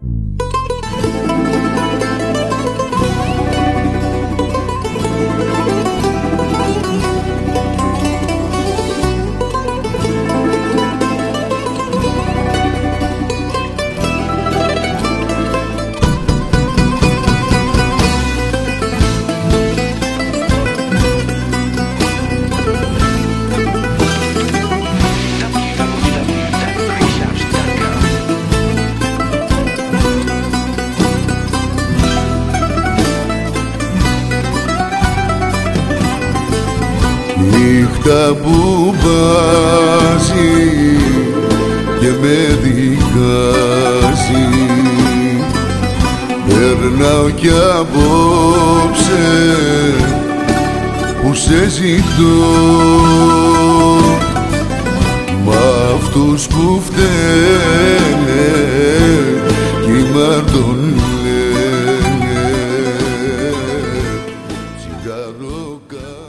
Νύχτα που βάζει και με δικάζει, περνάω κι απόψε που σε ζητώ, μ' αυτούς που φταίνε κι μ' λένε τσιγάρο.